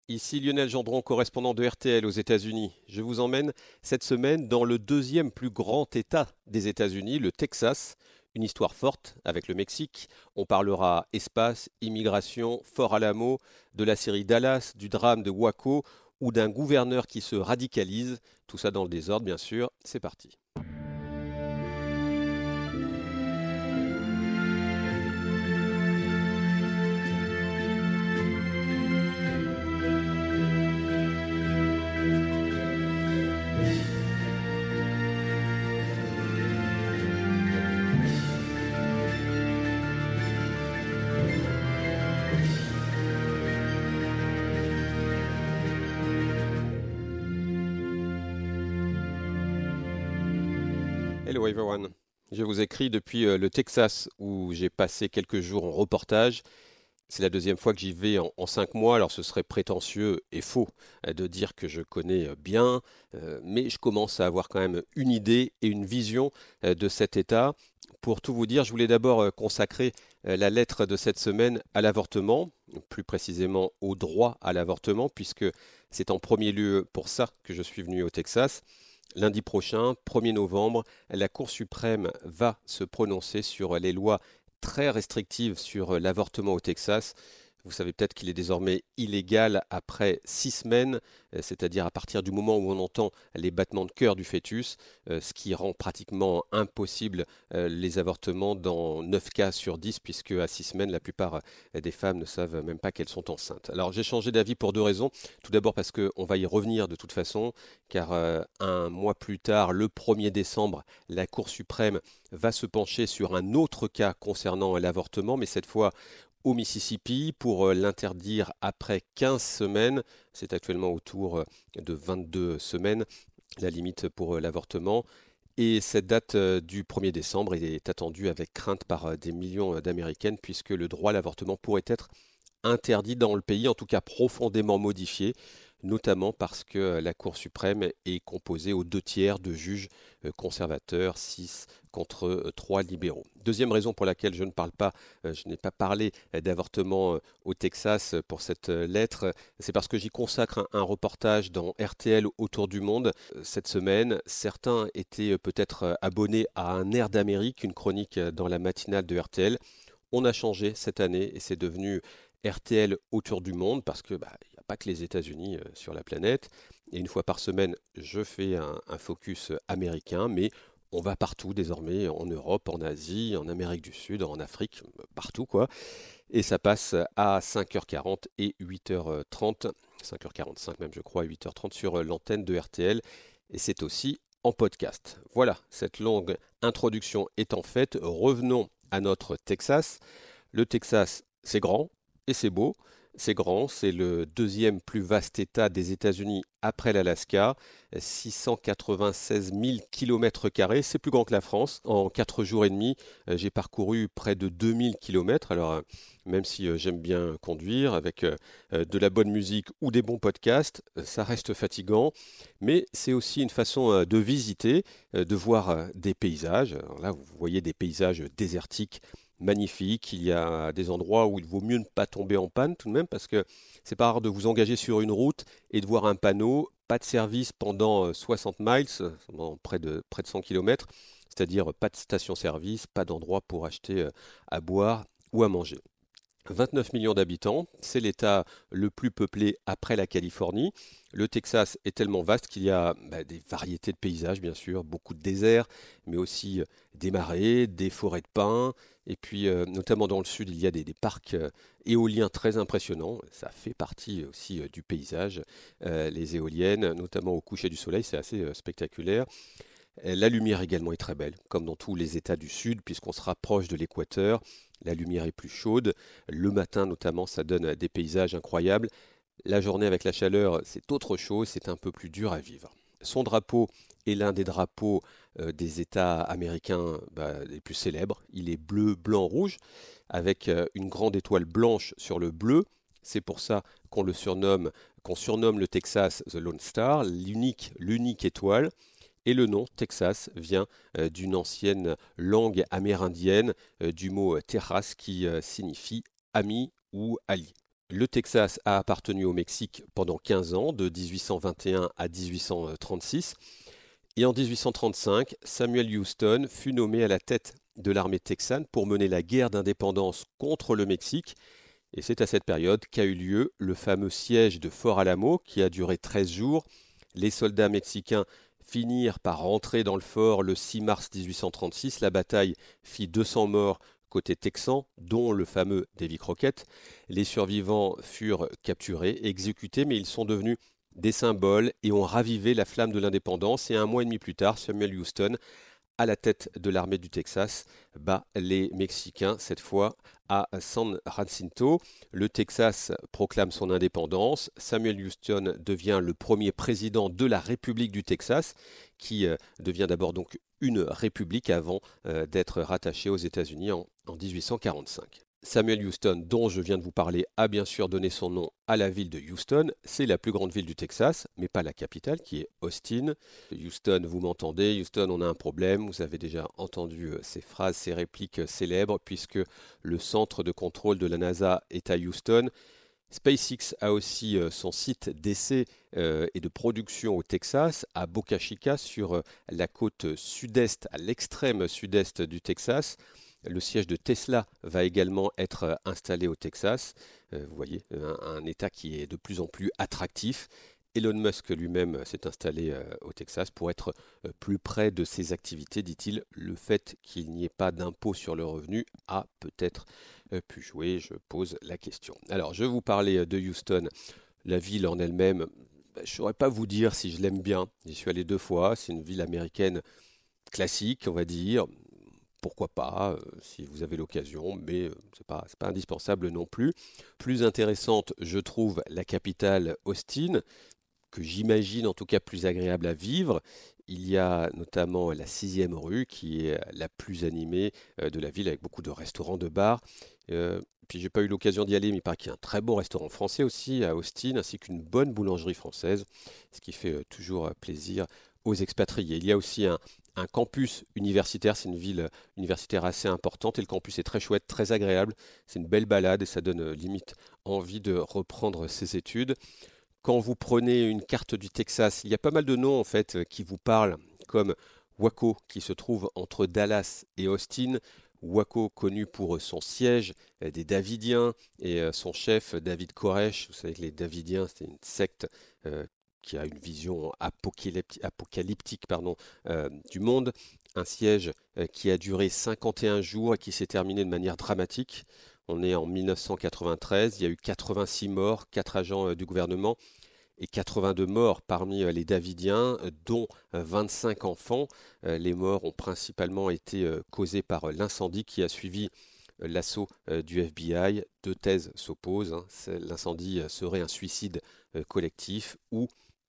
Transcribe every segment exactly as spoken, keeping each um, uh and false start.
Ici Lionel Gendron, correspondant de R T L aux États-Unis. Je vous emmène cette semaine dans le deuxième plus grand État des États-Unis, le Texas. Une histoire forte avec le Mexique. On parlera espace, immigration, Fort Alamo, de la série Dallas, du drame de Waco ou d'un gouverneur qui se radicalise. Tout ça dans le désordre, bien sûr. C'est parti. Hello everyone. Je vous écris depuis euh, le Texas où j'ai passé quelques jours en reportage. C'est la deuxième fois que j'y vais en, en cinq mois, alors ce serait prétentieux et faux euh, de dire que je connais euh, bien, euh, mais je commence à avoir quand même une idée et une vision euh, de cet État. Pour tout vous dire, je voulais d'abord euh, consacrer euh, la lettre de cette semaine à l'avortement, plus précisément au droit à l'avortement, puisque c'est en premier lieu pour ça que je suis venu au Texas. Lundi prochain, premier novembre, la Cour suprême va se prononcer sur les lois très restrictives sur l'avortement au Texas. Vous savez peut-être qu'il est désormais illégal après six semaines, euh, c'est-à-dire à partir du moment où on entend les battements de cœur du fœtus, euh, ce qui rend pratiquement impossible euh, les avortements dans neuf cas sur dix, puisque à six semaines, la plupart euh, des femmes ne savent même pas qu'elles sont enceintes. Alors j'ai changé d'avis pour deux raisons. Tout d'abord parce qu'on va y revenir de toute façon, car euh, un mois plus tard, le premier décembre, la Cour suprême va se pencher sur un autre cas concernant l'avortement, mais cette fois au Mississippi pour euh, l'interdire après quinze semaines. C'est actuellement autour euh, de vingt-deux semaines, la limite pour euh, l'avortement. Et cette date euh, du premier décembre est attendue avec crainte par euh, des millions euh, d'Américaines puisque le droit à l'avortement pourrait être interdit dans le pays, en tout cas profondément modifié, notamment parce que euh, la Cour suprême est composée aux deux tiers de juges euh, conservateurs, six contre euh, trois libéraux. Deuxième raison pour laquelle je ne parle pas, euh, je n'ai pas parlé euh, d'avortement euh, au Texas euh, pour cette euh, lettre, c'est parce que j'y consacre un, un reportage dans R T L autour du monde. Euh, Cette semaine, certains étaient euh, peut-être euh, abonnés à un Air d'Amérique, une chronique euh, dans la matinale de R T L. On a changé cette année et c'est devenu R T L autour du monde parce que bah, il n'y a pas que les États-Unis euh, sur la planète. Et une fois par semaine, je fais un, un focus américain, mais on va partout désormais, en Europe, en Asie, en Amérique du Sud, en Afrique, euh, partout quoi. Et ça passe à cinq heures quarante et huit heures trente, cinq heures quarante-cinq même je crois, huit heures trente sur euh, l'antenne de R T L. Et c'est aussi en podcast. Voilà, cette longue introduction étant faite, revenons à notre Texas. Le Texas, c'est grand et c'est beau. C'est grand, c'est le deuxième plus vaste État des États-Unis après l'Alaska, six cent quatre-vingt-seize mille kilomètres carrés, c'est plus grand que la France. En quatre jours et demi, euh, j'ai parcouru près de deux mille kilomètres. Alors, euh, même si euh, j'aime bien conduire avec euh, euh, de la bonne musique ou des bons podcasts, euh, ça reste fatigant, mais c'est aussi une façon euh, de visiter, euh, de voir euh, des paysages. Alors là, vous voyez des paysages désertiques magnifique. Il y a des endroits où il vaut mieux ne pas tomber en panne tout de même parce que c'est pas rare de vous engager sur une route et de voir un panneau, pas de service pendant euh, soixante miles, euh, pendant près de, près de cent kilomètres, c'est-à-dire pas de station-service, pas d'endroit pour acheter euh, à boire ou à manger. vingt-neuf millions d'habitants, c'est l'État le plus peuplé après la Californie. Le Texas est tellement vaste qu'il y a bah, des variétés de paysages, bien sûr, beaucoup de déserts, mais aussi euh, des marais, des forêts de pins, et puis euh, notamment dans le sud, il y a des, des parcs euh, éoliens très impressionnants. Ça fait partie aussi euh, du paysage, euh, les éoliennes, notamment au coucher du soleil, c'est assez euh, spectaculaire. Euh, La lumière également est très belle, comme dans tous les États du Sud, puisqu'on se rapproche de l'équateur. La lumière est plus chaude. Le matin notamment, ça donne des paysages incroyables. La journée avec la chaleur, c'est autre chose, c'est un peu plus dur à vivre. Son drapeau est l'un des drapeaux euh, des États américains bah, les plus célèbres. Il est bleu, blanc, rouge, avec euh, une grande étoile blanche sur le bleu. C'est pour ça qu'on le surnomme, qu'on surnomme le Texas The Lone Star, l'unique, l'unique étoile. Et le nom Texas vient euh, d'une ancienne langue amérindienne, euh, du mot euh, Tejas qui euh, signifie ami ou ali. Le Texas a appartenu au Mexique pendant quinze ans, de dix-huit cent vingt et un à dix-huit cent trente-six. Et en dix-huit cent trente-cinq, Samuel Houston fut nommé à la tête de l'armée texane pour mener la guerre d'indépendance contre le Mexique. Et c'est à cette période qu'a eu lieu le fameux siège de Fort Alamo qui a duré treize jours. Les soldats mexicains finirent par rentrer dans le fort le six mars dix-huit cent trente-six. La bataille fit deux cents morts côté texan, dont le fameux Davy Crockett. Les survivants furent capturés, exécutés, mais ils sont devenus des symboles et ont ravivé la flamme de l'indépendance. Et un mois et demi plus tard, Samuel Houston, à la tête de l'armée du Texas, bat les Mexicains, cette fois à San Jacinto. Le Texas proclame son indépendance. Samuel Houston devient le premier président de la République du Texas, qui euh, devient d'abord donc une république avant euh, d'être rattaché aux États-Unis en, en dix-huit cent quarante-cinq. Samuel Houston, dont je viens de vous parler, a bien sûr donné son nom à la ville de Houston. C'est la plus grande ville du Texas, mais pas la capitale, qui est Austin. Houston, vous m'entendez, Houston, on a un problème. Vous avez déjà entendu ces phrases, ces répliques célèbres, puisque le centre de contrôle de la NASA est à Houston. SpaceX a aussi euh, son site d'essai euh, et de production au Texas, à Boca Chica, sur euh, la côte sud-est, à l'extrême sud-est du Texas. Le siège de Tesla va également être installé au Texas. Euh, vous voyez, un, un État qui est de plus en plus attractif. Elon Musk lui-même s'est installé euh, au Texas pour être euh, plus près de ses activités, dit-il. Le fait qu'il n'y ait pas d'impôt sur le revenu a peut-être euh, pu jouer, je pose la question. Alors, je vais vous parler de Houston. La ville en elle-même, ben, je ne saurais pas vous dire si je l'aime bien. J'y suis allé deux fois. C'est une ville américaine classique, on va dire. Pourquoi pas, euh, si vous avez l'occasion, mais euh, ce n'est pas, c'est pas indispensable non plus. Plus intéressante, je trouve, la capitale Austin, que j'imagine en tout cas plus agréable à vivre. Il y a notamment la sixième rue qui est la plus animée euh, de la ville avec beaucoup de restaurants, de bars. Euh, puis j'ai pas eu l'occasion d'y aller, mais il paraît qu'il y a un très bon restaurant français aussi à Austin, ainsi qu'une bonne boulangerie française, ce qui fait euh, toujours euh, plaisir aux expatriés. Il y a aussi un, un campus universitaire, c'est une ville universitaire assez importante et le campus est très chouette, très agréable. C'est une belle balade et ça donne euh, limite envie de reprendre ses études. Quand vous prenez une carte du Texas, il y a pas mal de noms en fait euh, qui vous parlent, comme Waco qui se trouve entre Dallas et Austin. Waco connu pour euh, son siège euh, des Davidiens et euh, son chef David Koresh. Vous savez que les Davidiens, c'est une secte euh, qui a une vision apocalypti- apocalyptique pardon, euh, du monde. Un siège euh, qui a duré cinquante et un jours et qui s'est terminé de manière dramatique. On est en mille neuf cent quatre-vingt-treize, il y a eu quatre-vingt-six morts, quatre agents euh, du gouvernement et quatre-vingt-deux morts parmi euh, les Davidiens, euh, dont euh, vingt-cinq enfants. Euh, Les morts ont principalement été euh, causées par euh, l'incendie qui a suivi euh, l'assaut euh, du F B I. Deux thèses s'opposent, hein. C'est- L'incendie euh, serait un suicide euh, collectif ou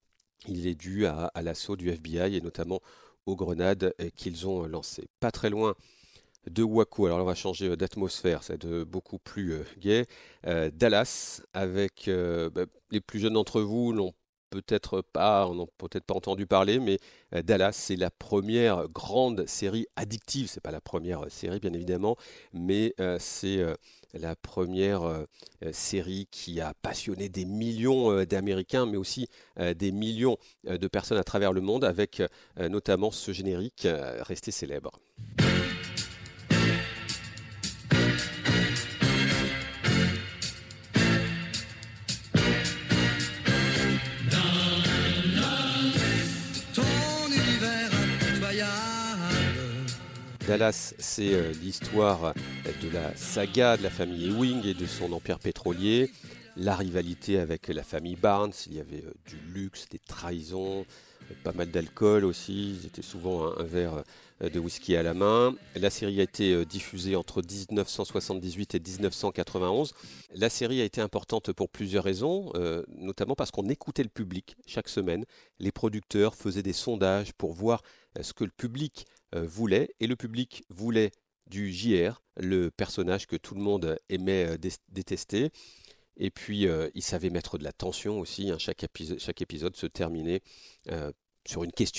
il est dû à, à l'assaut du F B I et notamment aux grenades euh, qu'ils ont euh, lancées. Pas très loin de Waco. Alors là, on va changer euh, d'atmosphère, c'est de beaucoup plus euh, gai. Euh, Dallas, avec euh, bah, les plus jeunes d'entre vous n'ont peut-être pas, en ont peut-être pas entendu parler, mais euh, Dallas, c'est la première grande série addictive. C'est pas la première euh, série, bien évidemment, mais euh, c'est euh, la première euh, euh, série qui a passionné des millions euh, d'Américains, mais aussi euh, des millions euh, de personnes à travers le monde, avec euh, notamment ce générique euh, resté célèbre. Ton univers impitoyable. Dallas, c'est euh, l'histoire euh, de la saga de la famille Ewing et de son empire pétrolier, la rivalité avec la famille Barnes, il y avait euh, du luxe, des trahisons, euh, pas mal d'alcool aussi, ils étaient souvent un, un verre euh, de whisky à la main. La série a été euh, diffusée entre dix-neuf cent soixante-dix-huit et dix-neuf cent quatre-vingt-onze. La série a été importante pour plusieurs raisons, euh, notamment parce qu'on écoutait le public chaque semaine. Les producteurs faisaient des sondages pour voir euh, ce que le public euh, voulait, et le public voulait du J R, le personnage que tout le monde aimait euh, dé- détester. Et puis, euh, il savait mettre de la tension aussi, hein. Chaque épisode, chaque épisode se terminait euh, sur une question.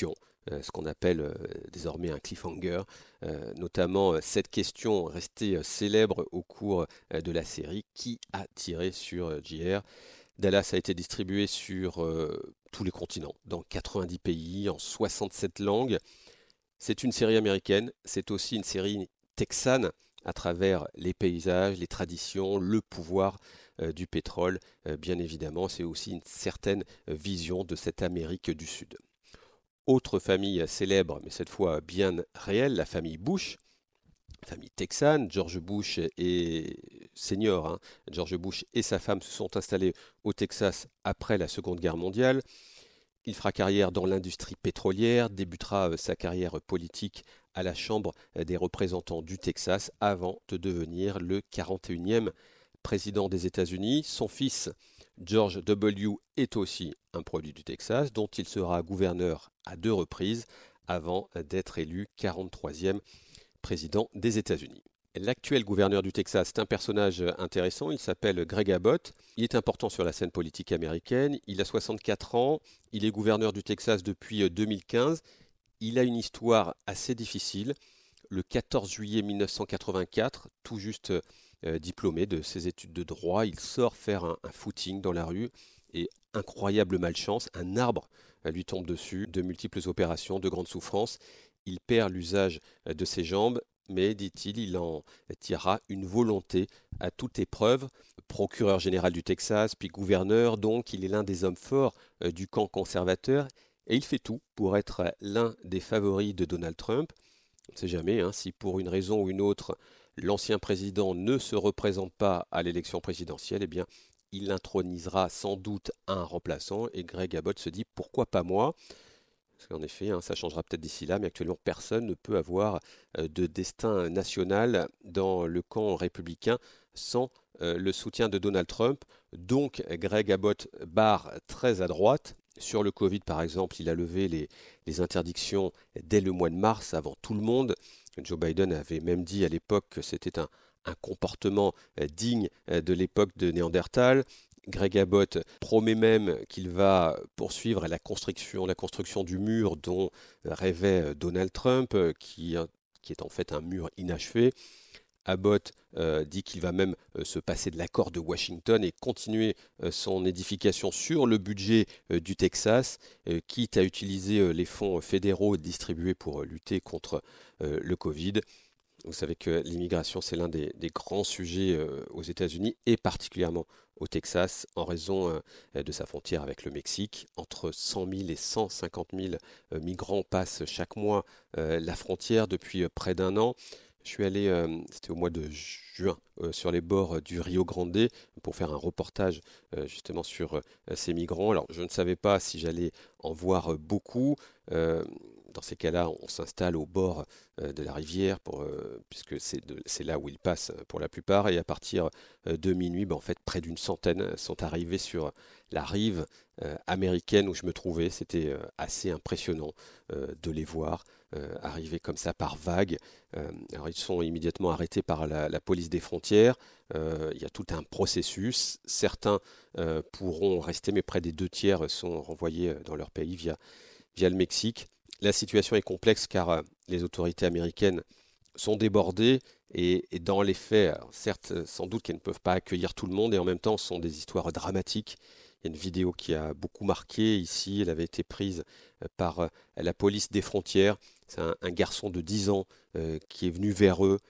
euh, ce qu'on appelle euh, désormais un cliffhanger, euh, notamment euh, cette question restée euh, célèbre au cours euh, de la série, qui a tiré sur euh, J R? Dallas a été distribué sur euh, tous les continents, dans quatre-vingt-dix pays, en soixante-sept langues. C'est une série américaine, c'est aussi une série texane à travers les paysages, les traditions, le pouvoir euh, du pétrole, euh, bien évidemment. C'est aussi une certaine euh, vision de cette Amérique du Sud. Autre famille célèbre, mais cette fois bien réelle, la famille Bush, famille texane. George Bush et senior, hein, George Bush et sa femme se sont installés au Texas après la Seconde Guerre mondiale. Il fera carrière dans l'industrie pétrolière, débutera euh, sa carrière politique à la Chambre des représentants du Texas avant de devenir le quarante et unième président des États-Unis. Son fils, George W. est aussi un produit du Texas, dont il sera gouverneur à deux reprises avant d'être élu quarante-troisième président des États-Unis. L'actuel gouverneur du Texas est un personnage intéressant, il s'appelle Greg Abbott. Il est important sur la scène politique américaine, il a soixante-quatre ans, il est gouverneur du Texas depuis deux mille quinze. Il a une histoire assez difficile. Le quatorze juillet mille neuf cent quatre-vingt-quatre, tout juste euh, diplômé de ses études de droit, il sort faire un, un footing dans la rue et incroyable malchance, un arbre euh, lui tombe dessus, de multiples opérations, de grandes souffrances. Il perd l'usage euh, de ses jambes, mais, dit-il, il en tirera une volonté à toute épreuve. Procureur général du Texas, puis gouverneur, donc il est l'un des hommes forts euh, du camp conservateur, et il fait tout pour être l'un des favoris de Donald Trump. On ne sait jamais, hein, si pour une raison ou une autre, l'ancien président ne se représente pas à l'élection présidentielle, eh bien, il intronisera sans doute un remplaçant, et Greg Abbott se dit pourquoi pas moi? Parce qu'en effet, hein, ça changera peut-être d'ici là, mais actuellement, personne ne peut avoir euh, de destin national dans le camp républicain sans euh, le soutien de Donald Trump. Donc, Greg Abbott barre très à droite. Sur le Covid, par exemple, il a levé les, les interdictions dès le mois de mars, avant tout le monde. Joe Biden avait même dit à l'époque que c'était un, un comportement euh, digne euh, de l'époque de Néandertal. Greg Abbott promet même qu'il va poursuivre la construction, la construction du mur dont rêvait Donald Trump, qui, qui est en fait un mur inachevé. Abbott euh, dit qu'il va même euh, se passer de l'accord de Washington et continuer euh, son édification sur le budget euh, du Texas, euh, quitte à utiliser euh, les fonds fédéraux distribués pour euh, lutter contre euh, le Covid. Vous savez que l'immigration, c'est l'un des, des grands sujets euh, aux États-Unis et particulièrement au Texas en raison euh, de sa frontière avec le Mexique. Entre cent mille et cent cinquante mille euh, migrants passent chaque mois euh, la frontière depuis euh, près d'un an. Je suis allé, euh, c'était au mois de juin, euh, sur les bords euh, du Rio Grande pour faire un reportage euh, justement sur euh, ces migrants. Alors, je ne savais pas si j'allais en voir euh, beaucoup. Euh, dans ces cas-là, on s'installe au bord euh, de la rivière, pour, euh, puisque c'est de- c'est là où ils passent euh, pour la plupart. Et à partir euh, de minuit, ben, en fait, près d'une centaine sont arrivés sur la rive euh, américaine où je me trouvais. C'était euh, assez impressionnant euh, de les voir euh, arriver comme ça par vagues. Euh, alors, ils sont immédiatement arrêtés par la, la police des frontières. Euh, il y a tout un processus. Certains euh, pourront rester, mais près des deux tiers sont renvoyés euh, dans leur pays via, via le Mexique. La situation est complexe car euh, les autorités américaines sont débordées et, et dans les faits, alors certes, euh, sans doute qu'elles ne peuvent pas accueillir tout le monde et en même temps, ce sont des histoires dramatiques. Il y a une vidéo qui a beaucoup marqué ici, elle avait été prise euh, par euh, la police des frontières. C'est un, un garçon de dix ans euh, qui est venu vers eux,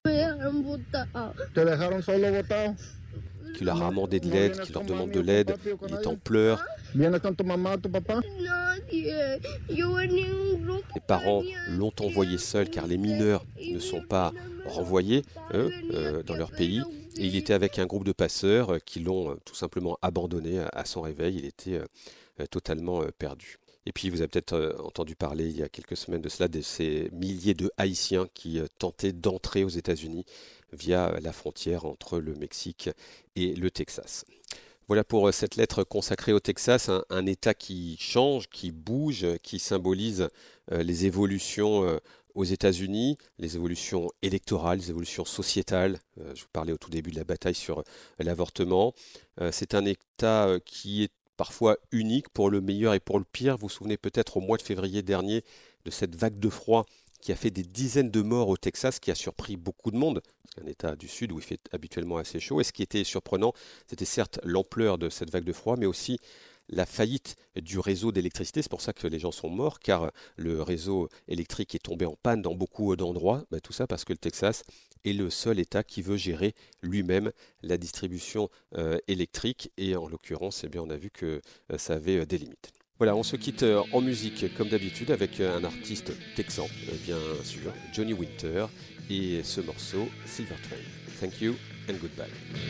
Te dejaron solo botado. qui leur a No, demandé de no l'aide, vienes qui leur con demande mami de o con l'aide. papi o con Il est en nadie. pleurs. Vienes con tu mamá o tu papá. Nadie. Yo venía en un grupo Les de parents l'ont envoyé seul car les mineurs ne sont pas renvoyés eux, euh, dans leur pays. Et il était avec un groupe de passeurs euh, qui l'ont euh, tout simplement abandonné à, à son réveil. Il était euh, euh, totalement euh, perdu. Et puis vous avez peut-être euh, entendu parler il y a quelques semaines de cela de ces milliers de Haïtiens qui euh, tentaient d'entrer aux États-Unis via euh, la frontière entre le Mexique et le Texas. Voilà pour euh, cette lettre consacrée au Texas, un, un État qui change, qui bouge, euh, qui symbolise euh, les évolutions euh, aux États-Unis, les évolutions électorales, les évolutions sociétales. Euh, je vous parlais au tout début de la bataille sur euh, l'avortement. Euh, c'est un État euh, qui est parfois unique pour le meilleur et pour le pire. Vous vous souvenez peut-être au mois de février dernier de cette vague de froid qui a fait des dizaines de morts au Texas, qui a surpris beaucoup de monde. C'est un état du sud où il fait habituellement assez chaud. Et ce qui était surprenant, c'était certes l'ampleur de cette vague de froid, mais aussi la faillite du réseau d'électricité. C'est pour ça que les gens sont morts, car le réseau électrique est tombé en panne dans beaucoup d'endroits. Ben, tout ça parce que le Texas est le seul État qui veut gérer lui-même la distribution euh, électrique. Et en l'occurrence, eh bien, on a vu que euh, ça avait euh, des limites. Voilà, on se quitte euh, en musique comme d'habitude avec euh, un artiste texan, euh, bien sûr, Johnny Winter, et ce morceau, Silver Train. Thank you and goodbye.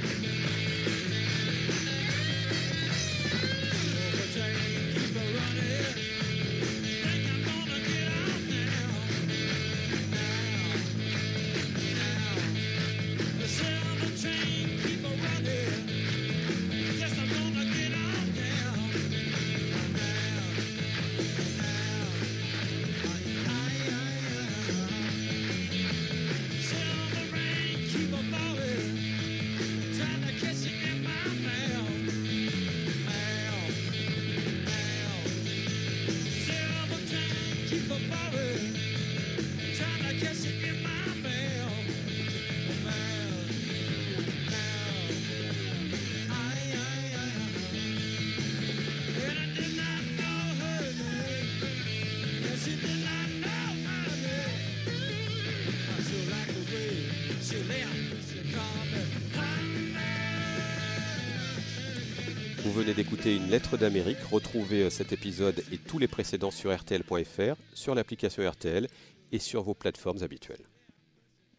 Vous venez d'écouter Une lettre d'Amérique. Retrouvez cet épisode et tous les précédents sur R T L point F R, sur l'application R T L et sur vos plateformes habituelles.